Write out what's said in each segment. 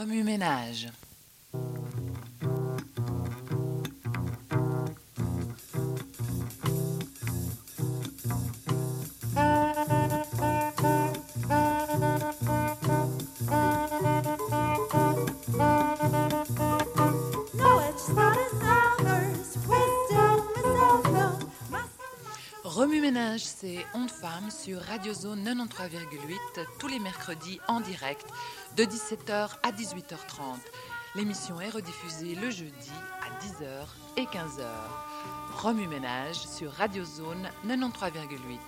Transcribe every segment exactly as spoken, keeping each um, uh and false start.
Remue-ménage. Remue-ménage, c'est Ondes Femmes sur Radio Zone quatre-vingt-treize virgule huit tous les mercredis en direct de dix-sept heures à dix-huit heures trente. L'émission est rediffusée le jeudi à dix heures et quinze heures. Remue-ménage sur Radio Zone quatre-vingt-treize virgule huit.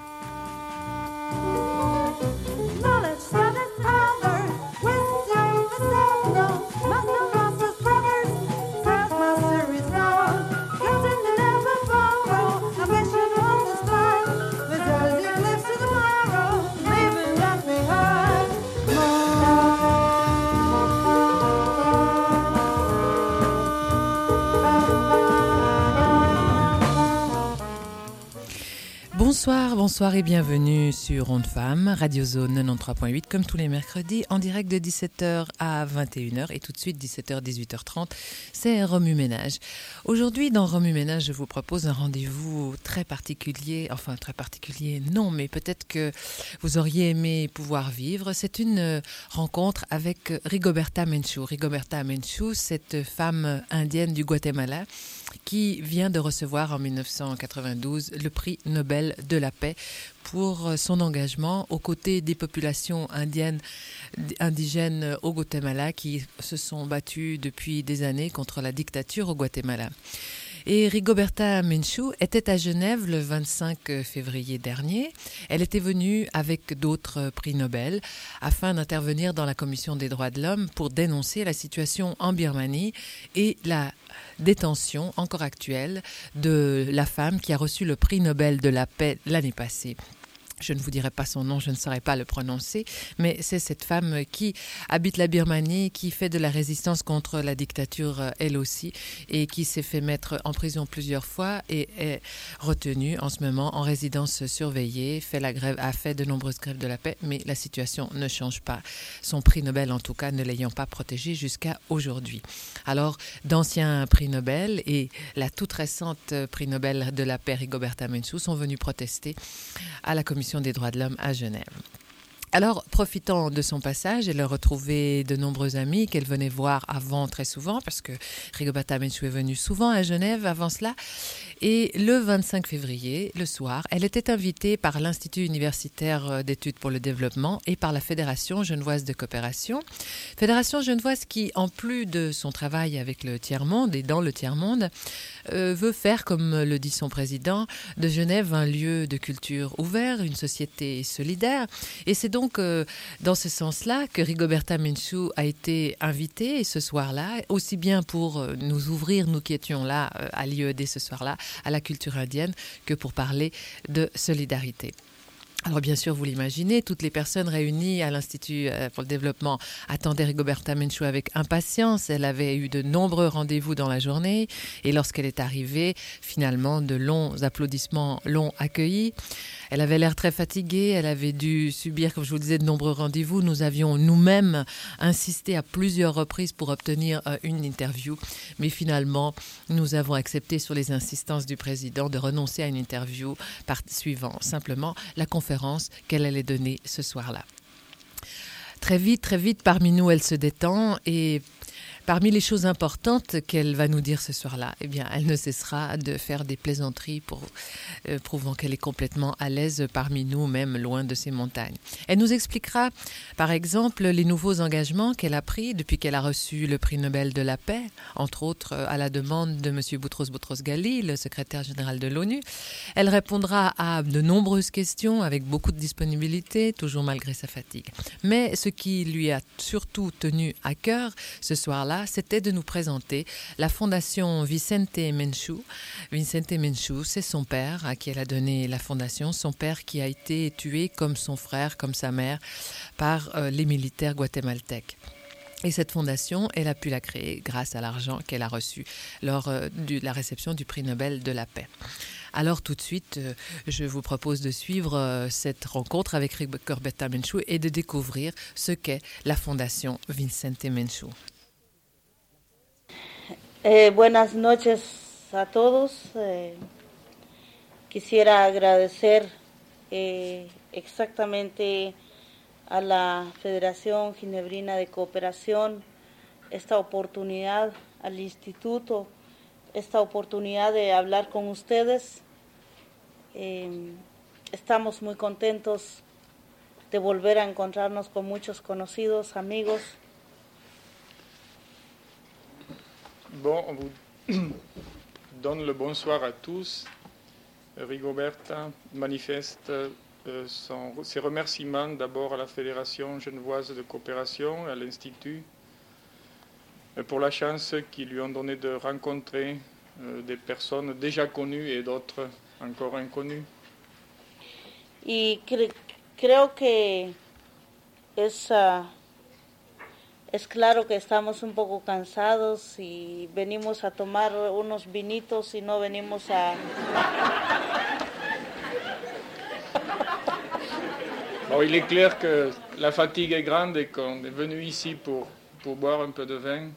Bonsoir, bonsoir et bienvenue sur Ondes Femmes, Radio Zone quatre-vingt-treize virgule huit, comme tous les mercredis, en direct de dix-sept heures à vingt et une heures et tout de suite dix-sept heures à dix-huit heures trente, c'est Remue-ménage. Aujourd'hui, dans Remue-ménage, je vous propose un rendez-vous très particulier, enfin très particulier, non, mais peut-être que vous auriez aimé pouvoir vivre. C'est une rencontre avec Rigoberta Menchú. Rigoberta Menchú, cette femme indienne du Guatemala, qui vient de recevoir en dix-neuf cent quatre-vingt-douze le prix Nobel de la paix pour son engagement aux côtés des populations indiennes, indigènes au Guatemala qui se sont battues depuis des années contre la dictature au Guatemala. Et Rigoberta Menchú était à Genève le vingt-cinq février dernier. Elle était venue avec d'autres prix Nobel afin d'intervenir dans la Commission des droits de l'homme pour dénoncer la situation en Birmanie et la détention encore actuelle de la femme qui a reçu le prix Nobel de la paix l'année passée. Je ne vous dirai pas son nom, je ne saurais pas le prononcer, mais c'est cette femme qui habite la Birmanie, qui fait de la résistance contre la dictature elle aussi, et qui s'est fait mettre en prison plusieurs fois et est retenue en ce moment en résidence surveillée, fait la grève, a fait de nombreuses grèves de la paix, mais la situation ne change pas. Son prix Nobel, en tout cas, ne l'ayant pas protégé jusqu'à aujourd'hui. Alors, d'anciens prix Nobel et la toute récente prix Nobel de la paix, Rigoberta Menchú, sont venus protester à la Commission des droits de l'homme à Genève. Alors, profitant de son passage, elle a retrouvé de nombreux amis qu'elle venait voir avant très souvent, parce que Rigoberta Menchú est venue souvent à Genève avant cela. Et le vingt-cinq février, le soir, elle était invitée par l'Institut universitaire d'études pour le développement et par la Fédération genevoise de coopération. Fédération genevoise qui, en plus de son travail avec le tiers-monde et dans le tiers-monde, euh, veut faire, comme le dit son président, de Genève un lieu de culture ouvert, une société solidaire. Et c'est donc euh, dans ce sens-là que Rigoberta Menchú a été invitée ce soir-là, aussi bien pour euh, nous ouvrir, nous qui étions là euh, à l'I E D ce soir-là, à la culture indienne, que pour parler de solidarité. Alors bien sûr, vous l'imaginez, toutes les personnes réunies à l'Institut pour le développement attendaient Rigoberta Menchú avec impatience. Elle avait eu de nombreux rendez-vous dans la journée et lorsqu'elle est arrivée, finalement, de longs applaudissements l'ont accueillie. Elle avait l'air très fatiguée, elle avait dû subir, comme je vous le disais, de nombreux rendez-vous. Nous avions nous-mêmes insisté à plusieurs reprises pour obtenir une interview, mais finalement, nous avons accepté sur les insistances du président de renoncer à une interview par suivant simplement la conférence qu'elle allait donner ce soir-là. Très vite, très vite, parmi nous, elle se détend et parmi les choses importantes qu'elle va nous dire ce soir-là, eh bien, elle ne cessera de faire des plaisanteries pour, euh, prouvant qu'elle est complètement à l'aise parmi nous, même loin de ces montagnes. Elle nous expliquera, par exemple, les nouveaux engagements qu'elle a pris depuis qu'elle a reçu le prix Nobel de la paix, entre autres à la demande de M. Boutros Boutros-Ghali, le secrétaire général de l'ONU. Elle répondra à de nombreuses questions avec beaucoup de disponibilité, toujours malgré sa fatigue. Mais ce qui lui a surtout tenu à cœur ce soir-là, c'était de nous présenter la fondation Vicente Menchú. Vicente Menchú, c'est son père à qui elle a donné la fondation, son père qui a été tué comme son frère, comme sa mère, par euh, les militaires guatémaltèques. Et cette fondation, elle a pu la créer grâce à l'argent qu'elle a reçu lors euh, de la réception du prix Nobel de la paix. Alors tout de suite, euh, je vous propose de suivre euh, cette rencontre avec Rigoberta Menchú et de découvrir ce qu'est la Fondation Vicente Menchú. Eh, buenas noches a todos. Eh, quisiera agradecer eh, exactamente a la Federación Ginebrina de Cooperación esta oportunidad, al Instituto, esta oportunidad de hablar con ustedes. Eh, estamos muy contentos de volver a encontrarnos con muchos conocidos, amigos. Bon, on vous donne le bonsoir à tous. Rigoberta manifeste euh, son, ses remerciements d'abord à la Fédération genevoise de coopération, à l'Institut, euh, pour la chance qu'ils lui ont donné de rencontrer euh, des personnes déjà connues et d'autres encore inconnues. Y cre creo que es, uh, es claro que estamos un poco cansados y venimos a tomar unos vinitos y no venimos a... Bon, il est clair que la fatigue est grande et qu'on est venu ici pour, pour boire un peu de vin.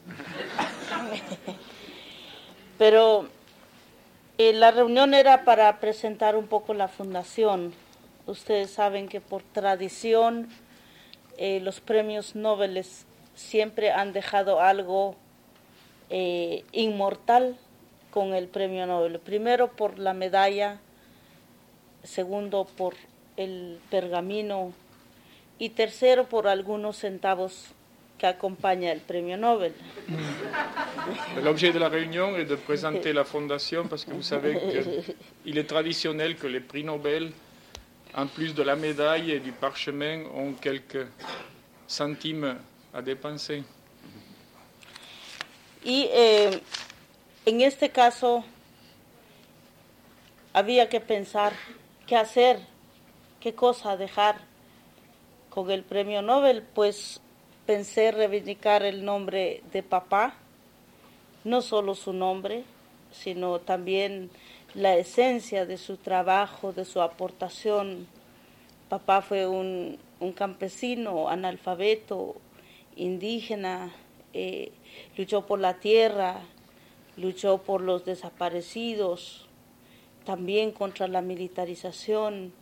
Pero eh, la reunión era para presentar un poco la fundación. Ustedes saben que por tradición eh, los premios Nobel siempre han dejado algo eh, inmortal con el premio Nobel. Primero por la medalla, segundo por el pergamino y tercero por algunos centavos que acompaña el premio Nobel. L'objet de la réunion est de présenter la fondation parce que vous savez qu'il est traditionnel que les prix Nobel, en plus de la médaille et du parchemin, ont quelques centimes à dépenser. Y eh, en este caso había que pensar qué hacer, qué cosa dejar con el premio Nobel, pues pensé reivindicar el nombre de papá, no solo su nombre, sino también la esencia de su trabajo, de su aportación. Papá fue un, un campesino, analfabeto, indígena, eh, luchó por la tierra, luchó por los desaparecidos, también contra la militarización.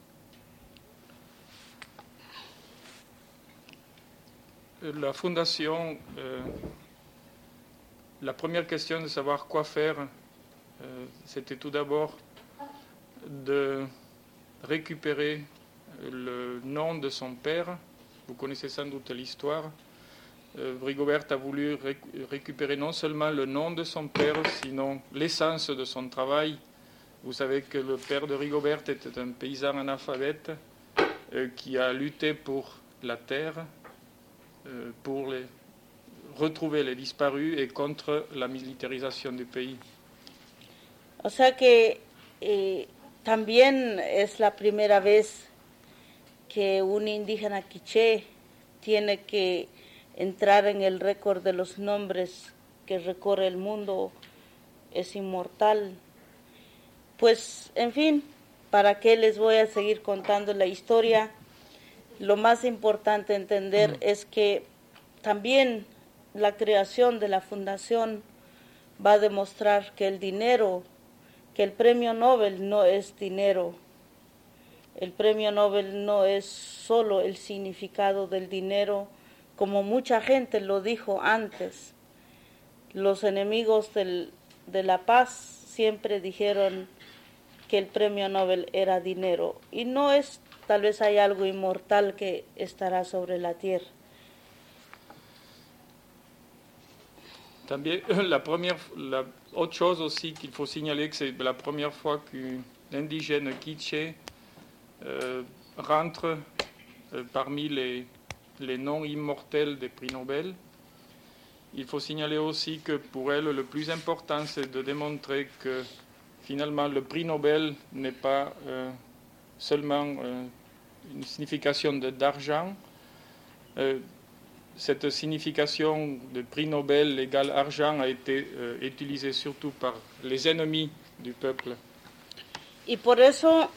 La fondation, euh, la première question de savoir quoi faire, euh, c'était tout d'abord de récupérer le nom de son père. Vous connaissez sans doute l'histoire. Euh, Rigoberta a voulu réc récupérer non seulement le nom de son père, sinon l'essence de son travail. Vous savez que le père de Rigoberta était un paysan analphabète euh, qui a lutté pour la terre, euh, pour les, retrouver les disparus et contre la militarisation du pays. O sea que eh, también es la primera vez que un indígena quiché tiene que entrar en el récord de los nombres que recorre el mundo, es inmortal. Pues, en fin, ¿para qué les voy a seguir contando la historia? Lo más importante entender mm. es que también la creación de la fundación va a demostrar que el dinero, que el premio Nobel no es dinero. El premio Nobel no es solo el significado del dinero, como mucha gente lo dijo antes. Los enemigos del, de la paz siempre dijeron que el premio Nobel era dinero. Y no es, tal vez hay algo inmortal que estará sobre la tierra. También la première, la autre chose aussi qu'il faut signaler que c'est la première fois qu'un indigène quiché euh, rentre euh, parmi les, les noms immortels des prix Nobel. Il faut signaler aussi que pour elle, le plus important, c'est de démontrer que finalement, le prix Nobel n'est pas euh, seulement euh, une signification d'argent. Euh, cette signification de prix Nobel égale argent a été euh, utilisée surtout par les ennemis du peuple. y por eso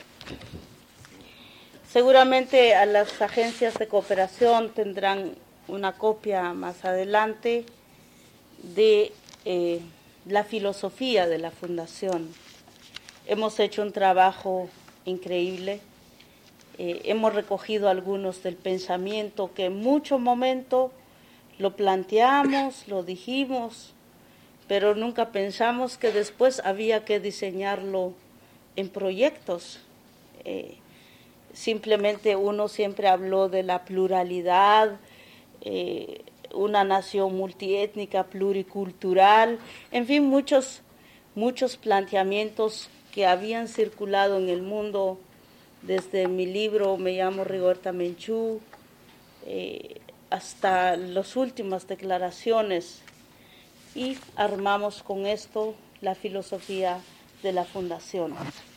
seguramente a las agencias de cooperación tendrán una copia más adelante de eh, la filosofía de la Fundación. Hemos hecho un trabajo increíble, eh, hemos recogido algunos del pensamiento que en mucho momento lo planteamos, lo dijimos, pero nunca pensamos que después había que diseñarlo en proyectos. Eh, simplemente uno siempre habló de la pluralidad, eh, una nación multiétnica, pluricultural, en fin, muchos, muchos planteamientos que habían circulado en el mundo desde mi libro Me llamo Rigoberta Menchú, eh, hasta las últimas declaraciones, y armamos con esto la filosofía de la Fundación.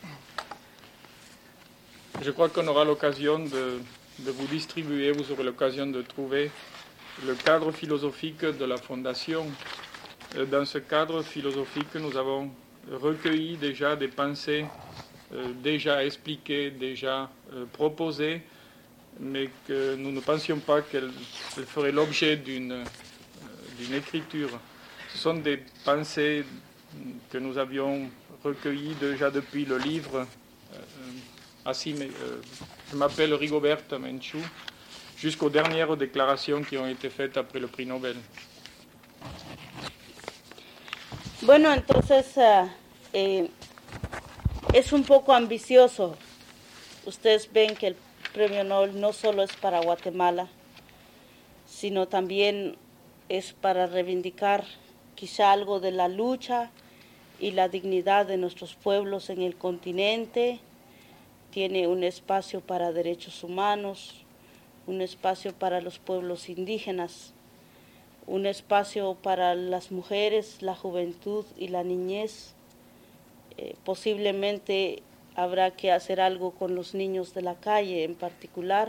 Je crois qu'on aura l'occasion de, de vous distribuer, vous aurez l'occasion de trouver le cadre philosophique de la Fondation. Dans ce cadre philosophique, nous avons recueilli déjà des pensées euh, déjà expliquées, déjà euh, proposées, mais que nous ne pensions pas qu'elles feraient l'objet d'une euh, d'une écriture. Ce sont des pensées que nous avions recueillies déjà depuis le livre euh, Así me, euh, je m'appelle Rigoberta Menchú, jusqu'aux dernières déclarations qui ont été faites après le prix Nobel. Bueno, entonces uh, eh, es un poco ambicioso. Ustedes ven que el premio Nobel no solo es para Guatemala, sino también es para reivindicar quizá algo de la lucha y la dignidad de nuestros pueblos en el continente. Tiene un espacio para derechos humanos, un espacio para los pueblos indígenas, un espacio para las mujeres, la juventud y la niñez. Eh, posiblemente habrá que hacer algo con los niños de la calle en particular.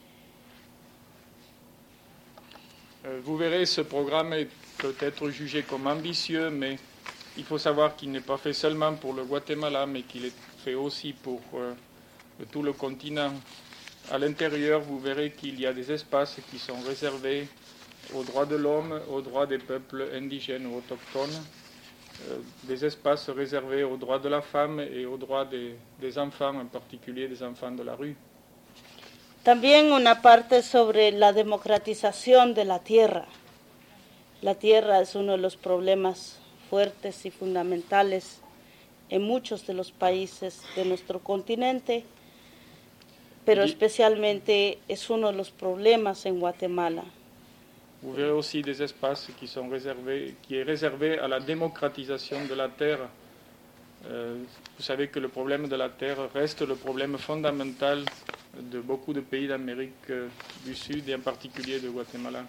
Vous verrez, ce programme est peut-être jugé comme ambitieux, mais il faut savoir qu'il n'est pas fait seulement pour le Guatemala, mais qu'il est fait aussi pour euh, tout le continent. À l'intérieur, vous verrez qu'il y a des espaces qui sont réservés aux droits de l'homme, aux droits des peuples indigènes ou autochtones, euh, des espaces réservés aux droits de la femme et aux droits des, des enfants, en particulier des enfants de la rue. También una parte sobre la democratización de la tierra. La tierra es uno de los problemas fuertes y fundamentales en muchos de los países de nuestro continente, pero especialmente es uno de los problemas en Guatemala. Vous verrez aussi des espaces qui sont réservés, qui est réservé à la démocratisation de la terre. Euh, vous savez que le problème de la terre reste le problème fondamental de beaucoup de pays d'Amérique du Sud et en particulier de Guatemala.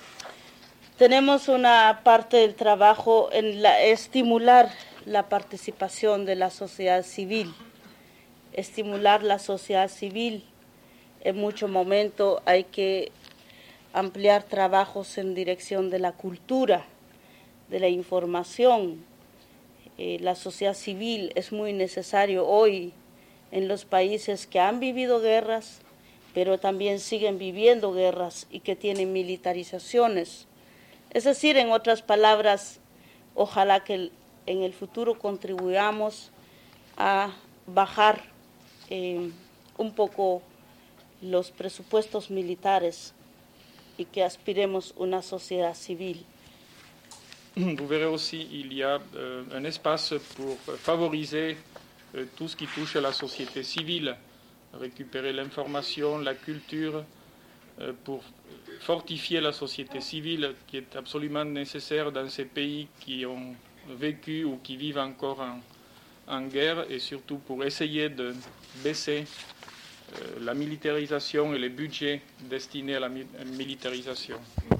Tenemos una parte del trabajo en la, estimular la participación de la sociedad civil, estimular la sociedad civil. En mucho momento hay que ampliar trabajos en dirección de la cultura, de la información. Eh, la sociedad civil es muy necesario hoy en los países que han vivido guerras, pero también siguen viviendo guerras y que tienen militarizaciones. Es decir, en otras palabras, ojalá que en el futuro contribuyamos a bajar eh, un poco los presupuestos militares y que aspiremos una sociedad civil. Vous verrez aussi il y a euh, un espace pour favoriser euh, tout ce qui touche à la société civile, récupérer l'information, la culture, euh, pour fortifier la société civile qui est absolument nécessaire dans ces pays qui ont vécu ou qui vivent encore en, en guerre, et surtout pour essayer de baisser euh, la militarisation et les budgets destinés à la mi militarisation.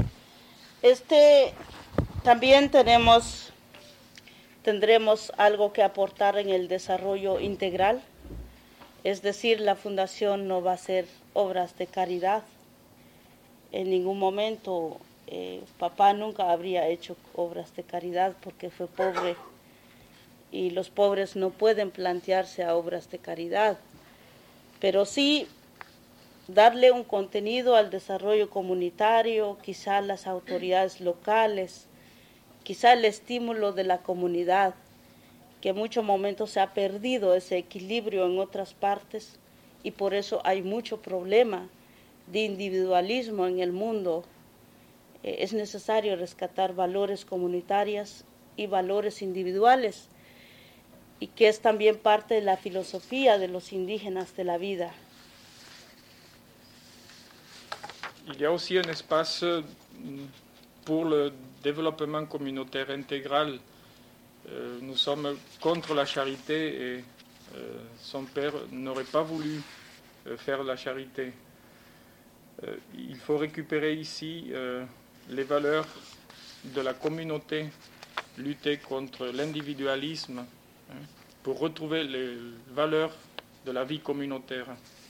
Este, también tenemos, tendremos algo que aportar en el desarrollo integral, es decir, la Fundación no va a hacer obras de caridad. En ningún momento eh, papá nunca habría hecho obras de caridad porque fue pobre y los pobres no pueden plantearse a obras de caridad, pero sí darle un contenido al desarrollo comunitario, quizá las autoridades locales, quizá el estímulo de la comunidad, que en muchos momentos se ha perdido ese equilibrio en otras partes y por eso hay mucho problema de individualismo en el mundo. Eh, es necesario rescatar valores comunitarios y valores individuales, y que es también parte de la filosofía de los indígenas de la vida. Il y a aussi un espace pour le développement communautaire intégral. Euh, nous sommes contre la charité et euh, son père n'aurait pas voulu euh, faire la charité. Euh, il faut récupérer ici euh, les valeurs de la communauté, lutter contre l'individualisme, hein, pour retrouver les valeurs de la vie communautaire.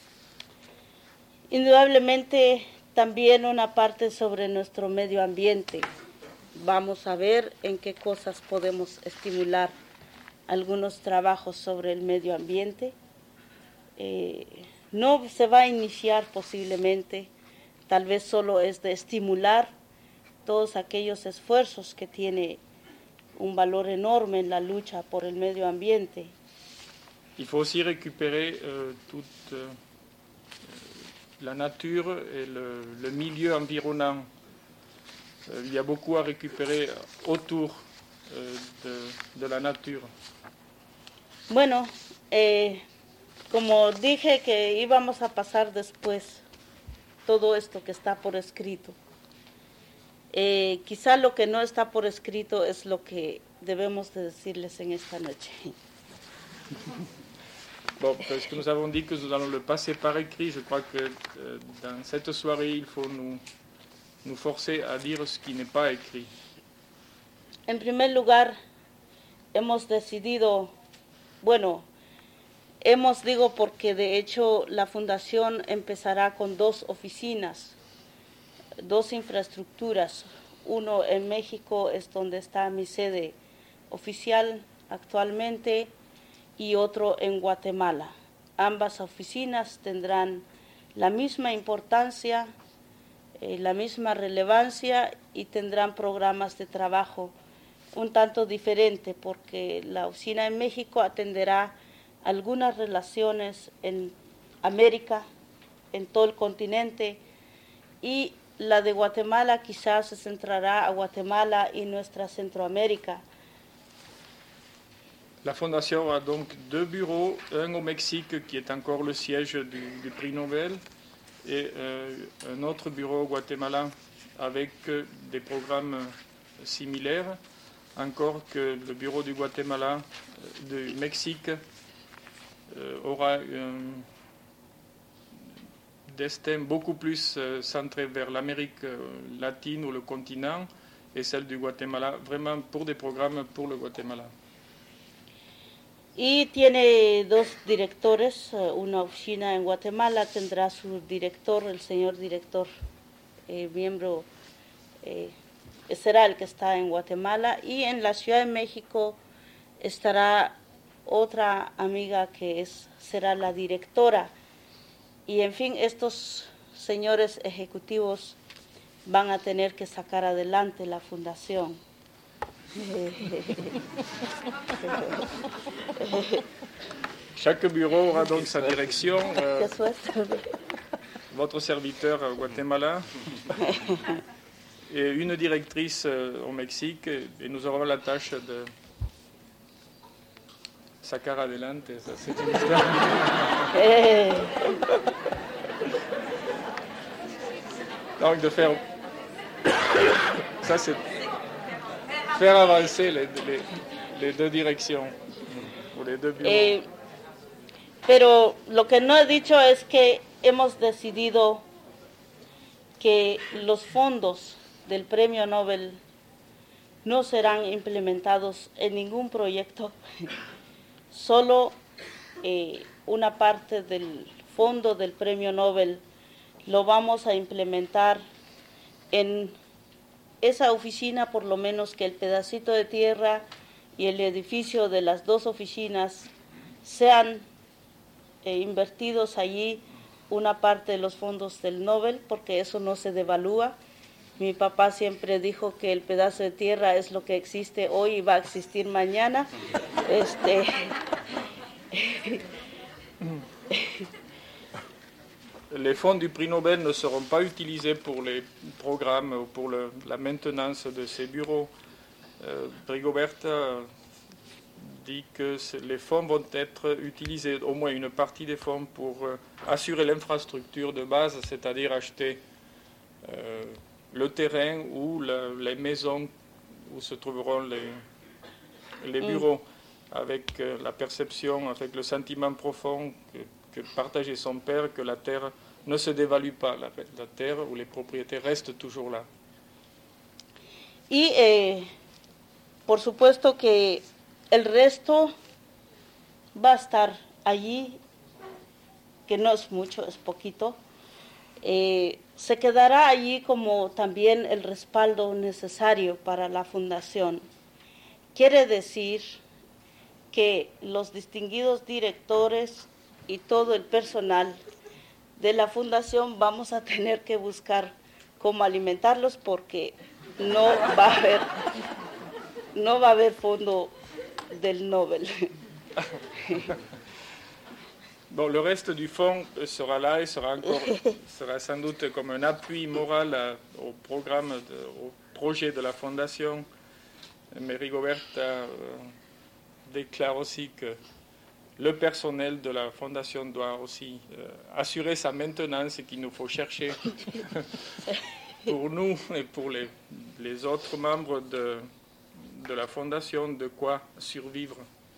Indudablemente también una parte sobre nuestro medio ambiente. Vamos a ver en qué cosas podemos estimular algunos trabajos sobre el medio ambiente. Eh, no se va a iniciar posiblemente, tal vez solo es de estimular todos aquellos esfuerzos que tiene un valor enorme en la lucha por el medio ambiente. Il faut aussi récupérer euh, toute euh, la nature et le, le milieu environnant. Euh, il y a beaucoup à récupérer autour euh, de, de la nature. Bueno, eh, como dije que íbamos a pasar después todo esto que está por escrito. Eh, quizá lo que no está por escrito es lo que debemos de decirles en esta noche. Bon, parce que nous avons dit que nous allons le passer par écrit, je crois que euh, dans cette soirée, il faut nous, nous forcer à dire ce qui n'est pas écrit. En primer lugar, hemos decidido, bueno, hemos digo porque de hecho la fundación empezará con dos oficinas, dos infraestructuras. Uno en México es donde está mi sede oficial actualmente y otro en Guatemala. Ambas oficinas tendrán la misma importancia, eh, la misma relevancia y tendrán programas de trabajo un tanto diferente, porque la oficina en México atenderá algunas relaciones en América, en todo el continente, y la de Guatemala quizás se centrará a Guatemala y nuestra Centroamérica. La Fondation a donc deux bureaux, un au Mexique qui est encore le siège du, du prix Nobel et euh, un autre bureau au Guatemala avec euh, des programmes similaires, encore que le bureau du Guatemala, euh, du Mexique, euh, aura un destin beaucoup plus euh, centré vers l'Amérique euh, latine ou le continent, et celle du Guatemala vraiment pour des programmes pour le Guatemala. Y tiene dos directores, una oficina en Guatemala tendrá su director, el señor director, eh, miembro, eh, será el que está en Guatemala, y en la Ciudad de México estará otra amiga que es, será la directora. Y en fin, estos señores ejecutivos van a tener que sacar adelante la fundación. Chaque bureau aura donc sa direction. Euh, votre serviteur au Guatemala et une directrice euh, au Mexique, et nous aurons la tâche de sacar adelante. Ça, c'est une histoire. Donc de faire. Ça, c'est. Faire avancer les, les, les deux directions, o les deux bureaux. Eh, pero lo que no he dicho es que hemos decidido que los fondos del Premio Nobel no serán implementados en ningún proyecto, solo eh, una parte del fondo del Premio Nobel lo vamos a implementar en esa oficina, por lo menos que el pedacito de tierra y el edificio de las dos oficinas sean eh, invertidos allí una parte de los fondos del Nobel, porque eso no se devalúa. Mi papá siempre dijo que el pedazo de tierra es lo que existe hoy y va a existir mañana. Este, Les fonds du prix Nobel ne seront pas utilisés pour les programmes ou pour le, la maintenance de ces bureaux. Euh, Rigoberta dit que les fonds vont être utilisés, au moins une partie des fonds, pour euh, assurer l'infrastructure de base, c'est-à-dire acheter euh, le terrain ou la, les maisons où se trouveront les, les bureaux, mm. avec euh, la perception, avec le sentiment profond que, que partageait son père, que la terre ne se dévalue pas, la, la terre ou les propriétés restent toujours là. Y eh, por supuesto que el resto va a estar allí, que no es mucho, es poquito. Eh, se quedará allí como también el respaldo necesario para la fundación. Quiere decir que los distinguidos directores y todo el personal de la fundación vamos a tener que buscar cómo alimentarlos, porque no va a haber, no va a haber fondo del Nobel. Bon, le reste du fonds sera là et sera, encore, sera sans doute comme un appui moral à, au programme, de, au projet de la Fondation. Mais Rigoberta euh, déclare aussi que le personnel de la Fondation doit aussi euh, assurer sa maintenance et qu'il nous faut chercher pour nous et pour les, les autres membres de, de la Fondation de quoi survivre.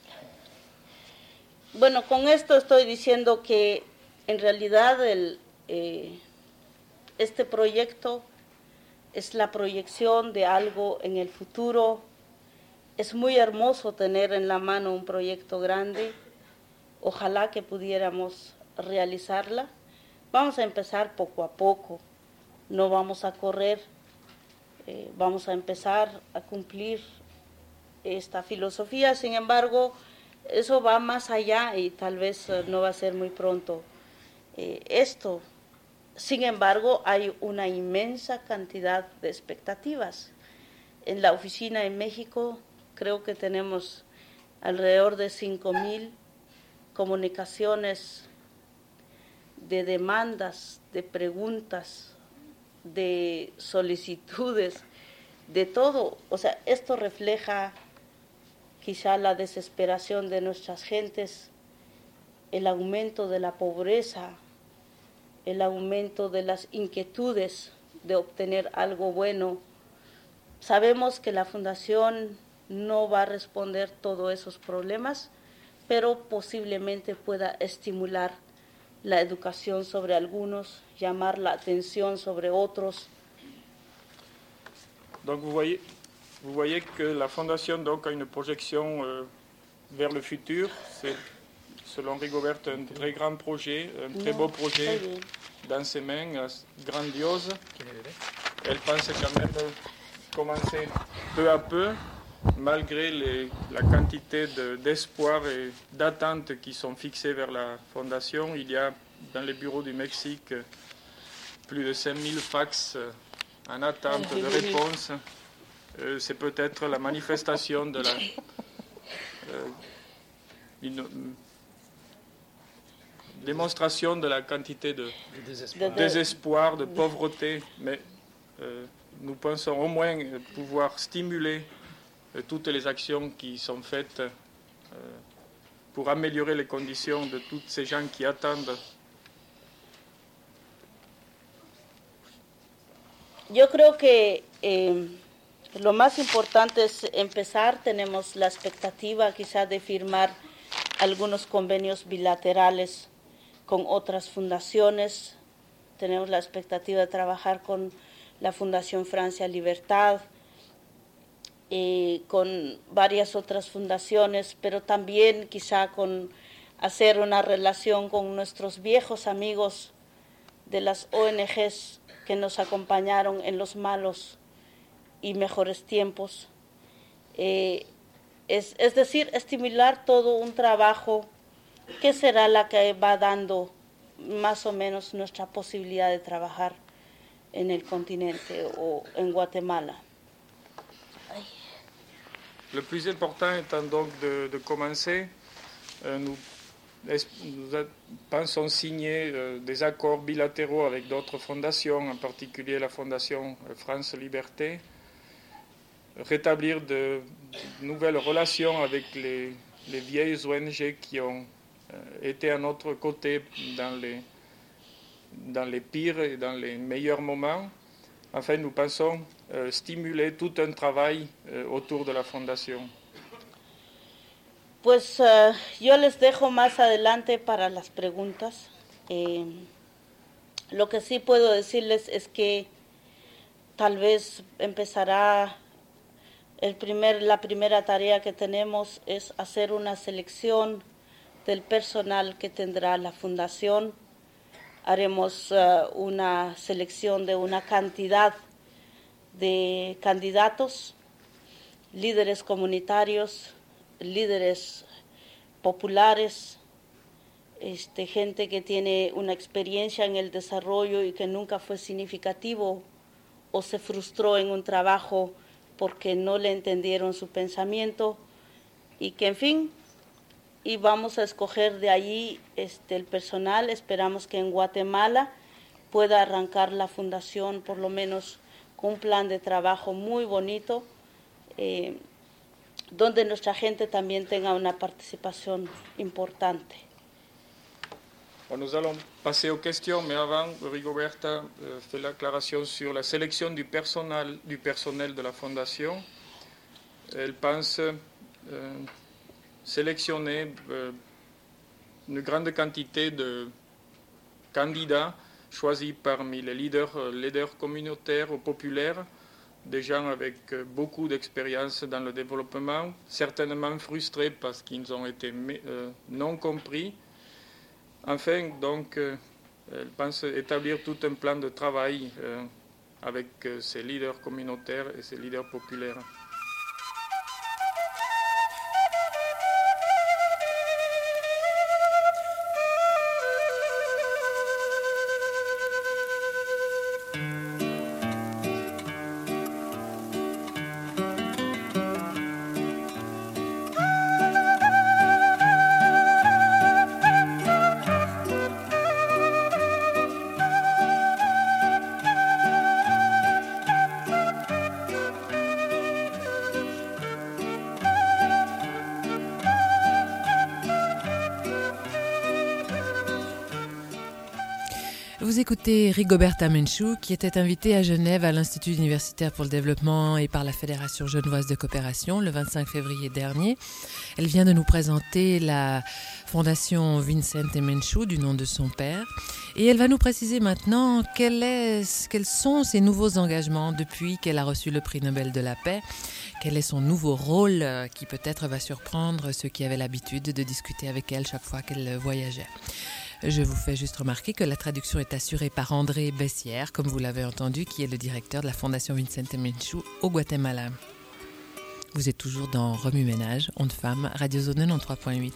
Bueno, con esto estoy diciendo que en realidad el, eh, este proyecto es la proyección de algo en el futuro. Es muy hermoso tener en la mano un proyecto grande. Ojalá que pudiéramos realizarla. Vamos a empezar poco a poco. No vamos a correr. Eh, vamos a empezar a cumplir esta filosofía. Sin embargo, eso va más allá y tal vez uh, no va a ser muy pronto eh, esto. Sin embargo, hay una inmensa cantidad de expectativas. En la oficina en México creo que tenemos alrededor de cinco mil comunicaciones de demandas, de preguntas, de solicitudes, de todo. O sea, esto refleja quizá la desesperación de nuestras gentes, el aumento de la pobreza, el aumento de las inquietudes de obtener algo bueno. Sabemos que la Fundación no va a responder todos esos problemas, pero posiblemente pueda estimular la educación sobre algunos, llamar la atención sobre otros. Donc vous voyez, vous voyez que la Fondation donc, a une projection euh, vers le futur. C'est, selon Rigoberta, un très grand projet, un très beau projet dans ses mains, grandiose. Elle pense quand même commencer peu à peu, malgré les, la quantité de, d'espoir et d'attentes qui sont fixées vers la Fondation. Il y a dans les bureaux du Mexique plus de cinq mille fax en attente de réponse. Euh, c'est peut-être la manifestation de la euh, une démonstration de la quantité de désespoir, de, désespoir, de pauvreté, mais euh, nous pensons au moins pouvoir stimuler euh, toutes les actions qui sont faites euh, pour améliorer les conditions de tous ces gens qui attendent. Yo creo que eh, lo más importante es empezar. Tenemos la expectativa quizá de firmar algunos convenios bilaterales con otras fundaciones. Tenemos la expectativa de trabajar con la Fundación Francia Libertad, eh, con varias otras fundaciones, pero también quizá con hacer una relación con nuestros viejos amigos de las O N Ges que nos acompañaron en los malos y mejores tiempos. Eh, es, es decir, estimular todo un trabajo que será la que va dando más o menos nuestra posibilidad de trabajar en el continente o en Guatemala. Ay. Le plus important étant donc de, de commencer, euh, nous, nous pensons signer euh, des accords bilatéraux avec d'autres fondations, en particulier la fondation France Liberté, rétablir de, de nouvelles relations avec les, les vieilles O N G qui ont euh, été à notre côté dans les, dans les pires et dans les meilleurs moments. Enfin, nous pensons euh, stimuler tout un travail euh, autour de la fundación. Pues uh, yo les dejo más adelante para las preguntas. Eh, lo que sí puedo decirles es que tal vez empezará el primer, la primera tarea que tenemos es hacer una selección del personal que tendrá la fundación. Haremos uh, una selección de una cantidad de candidatos, líderes comunitarios, líderes populares, este, gente que tiene una experiencia en el desarrollo y que nunca fue significativo o se frustró en un trabajo porque no le entendieron su pensamiento y que, en fin, y vamos a escoger de allí este, el personal. Esperamos que en Guatemala pueda arrancar la fundación por lo menos con un plan de trabajo muy bonito, eh, donde nuestra gente también tenga una participación importante. Bon, nous allons passer aux questions, mais avant, Rigoberta euh, fait l'aclaration sur la sélection du personnel, du personnel de la fondation. Elle pense euh, sélectionner euh, une grande quantité de candidats choisis parmi les leaders, euh, leaders communautaires ou populaires, des gens avec euh, beaucoup d'expérience dans le développement, certainement frustrés parce qu'ils ont été euh, non compris. Enfin, donc, euh, elle pense établir tout un plan de travail euh, avec euh, ces leaders communautaires et ces leaders populaires. Vous écoutez Rigoberta Menchú, qui était invitée à Genève à l'Institut universitaire pour le développement et par la Fédération genevoise de coopération le vingt-cinq février dernier. Elle vient de nous présenter la fondation Vicente Menchú, du nom de son père. Et elle va nous préciser maintenant quel est, quels sont ses nouveaux engagements depuis qu'elle a reçu le prix Nobel de la paix. Quel est son nouveau rôle qui peut-être va surprendre ceux qui avaient l'habitude de discuter avec elle chaque fois qu'elle voyageait. Je vous fais juste remarquer que la traduction est assurée par André Bessière, comme vous l'avez entendu, qui est le directeur de la Fondation Vicente Menchú au Guatemala. Vous êtes toujours dans Remue Ménage, Ondes Femmes, Radio Zone quatre-vingt-treize point huit.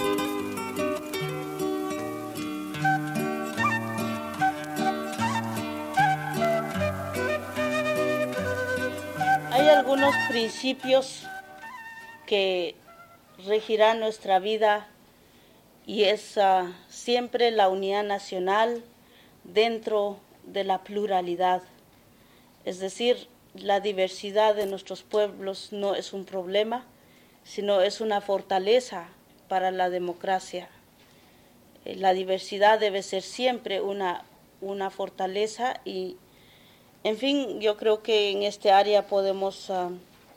Hay algunos principios que regirán nuestra vida y es uh, siempre la unidad nacional dentro de la pluralidad. Es decir, la diversidad de nuestros pueblos no es un problema, sino es una fortaleza para la democracia. Eh, la diversidad debe ser siempre una, una fortaleza y, en fin, yo creo que en este área podemos... Uh,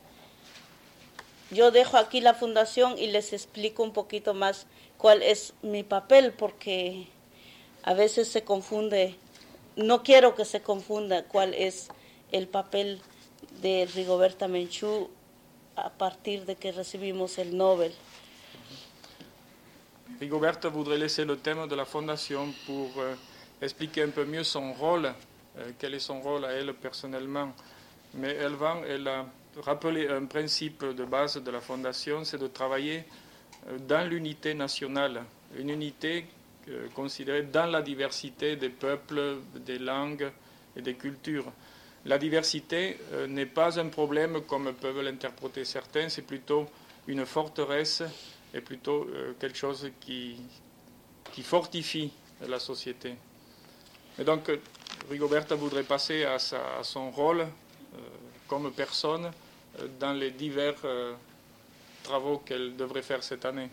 yo dejo aquí la fundación y les explico un poquito más cuál es mi papel, porque a veces se confunde, no quiero que se confunda cuál es el papel de Rigoberta Menchú a partir de que recibimos el Nobel. Rigoberta voudrait laisser le thème de la fondation pour euh, expliquer un peu mieux son rôle, euh, quel est son rôle à elle personnellement. Mais elle va, elle a rappeler un principe de base de la Fondation, c'est de travailler dans l'unité nationale, une unité euh, considérée dans la diversité des peuples, des langues et des cultures. La diversité euh, n'est pas un problème comme peuvent l'interpréter certains, c'est plutôt une forteresse et plutôt euh, quelque chose qui, qui fortifie la société. Et donc, Rigoberta voudrait passer à, sa, à son rôle euh, comme personne euh, dans les divers euh, travaux qu'elle devrait faire cette année.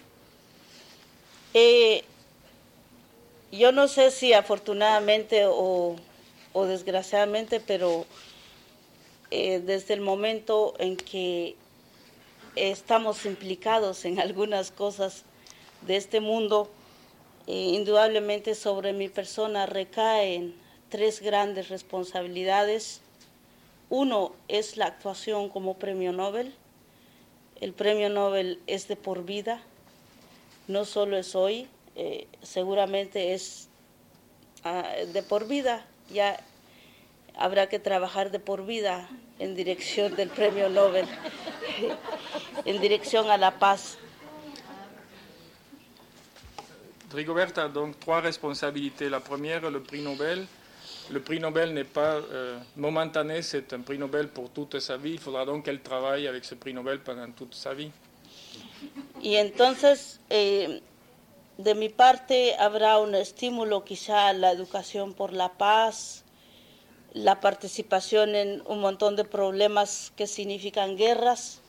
Eh, yo no sé si afortunadamente o, o desgraciadamente, pero eh, desde el momento en que estamos implicados en algunas cosas de este mundo, eh, indudablemente sobre mi persona recaen tres grandes responsabilidades. Uno es la actuación como premio Nobel. El premio Nobel es de por vida, no solo es hoy, eh, seguramente es uh, de por vida. Ya habrá que trabajar de por vida en dirección del premio Nobel, en dirección a la paz. Rigoberta a donc trois responsabilités. La première, le prix Nobel. Le prix Nobel n'est pas euh, momentané, c'est un prix Nobel pour toute sa vie. Il faudra donc qu'elle travaille avec ce prix Nobel pendant toute sa vie. Y entonces, eh, de mi parte, habrá un estímulo quizá a la educación por la paz, la participación en un montón de problemas que significan guerras,